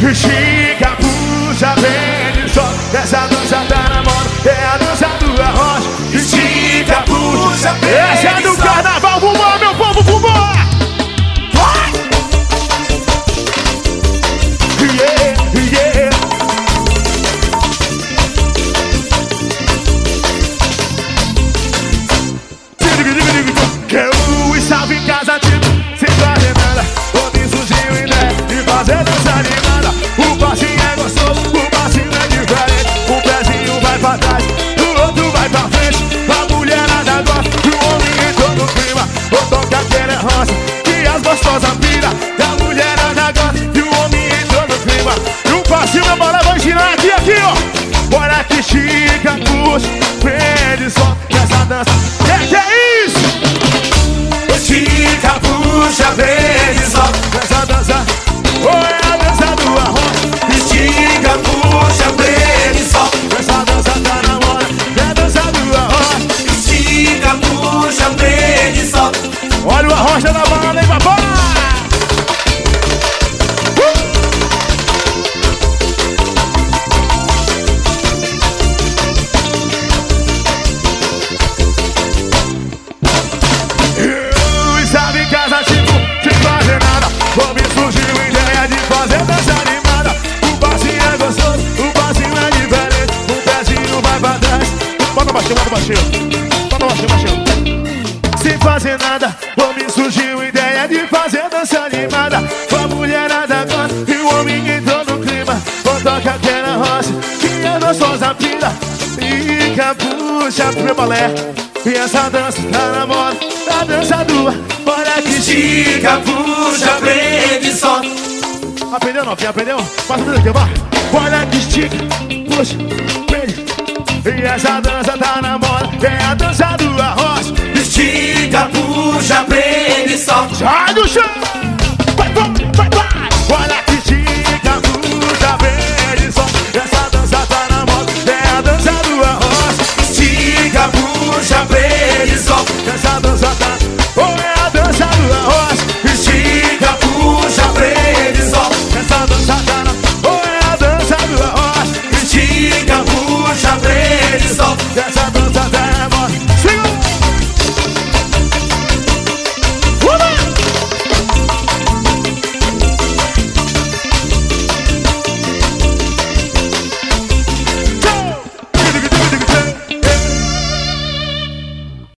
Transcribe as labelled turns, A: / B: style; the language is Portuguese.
A: Estica, puxa, vem, só. Essa dança tá na moda, é a dança do arroz. Estica, puxa, vem. Essa é do carnaval, vambora, meu povo, vambora! Yeah, yeah. Eu estava em casa, tipo, sem fazer nada. Ontem surgiu ideia de fazer dança animada. O passinho é gostoso, o passinho é diferente. Um pezinho vai pra trás, o outro vai pra frente. A mulherada gosta, o homem entrou no clima. O toque aquele é roça, que as gostosas pira. A mulherada gosta, e o homem entrou no clima. E um passinho, meu bola, vai girar aqui, ó. Bora que estica, puxa, prende só nessa dança. Que é isso?
B: Estica, puxa, prende só
A: Nessa dança, oh, é a dança do arroz.
B: Estica, puxa, prende só
A: Essa dança tá na moda, é a dança do arroz.
B: Estica, puxa, prende só.
A: Olha o arroz na bala, hein, papai? Eu estava em casa, tipo, sem fazer nada. Só me surgiu a ideia de fazer dança animada. O passinho é gostoso, o passinho é diferente. Um pezinho vai pra trás. Bota baixinho, bota baixinho. Bota baixinho, baixinho. Sem fazer nada, só me surgiu a ideia de fazer dança animada. Com a mulherada gosta e o homem entrou no clima. Vou tocar aquela roça, que é gostosa pira. Fica, puxa, pro balé. E essa dança tá na moda, a dança do ar. Bora que
B: Estica, puxa, prende só.
A: Aprendeu não, filha? Aprendeu? Passa tudo aqui, vai. Bora que estica, puxa, prende. E essa dança tá na moda, é a dança do arroz.
B: Estica, puxa, prende só.
A: Sai do chão! Vai, vai, vai, vai! Bora que estica, puxa, prende só. Essa dança tá na moda, é a dança do arroz.
B: Estica, puxa, prende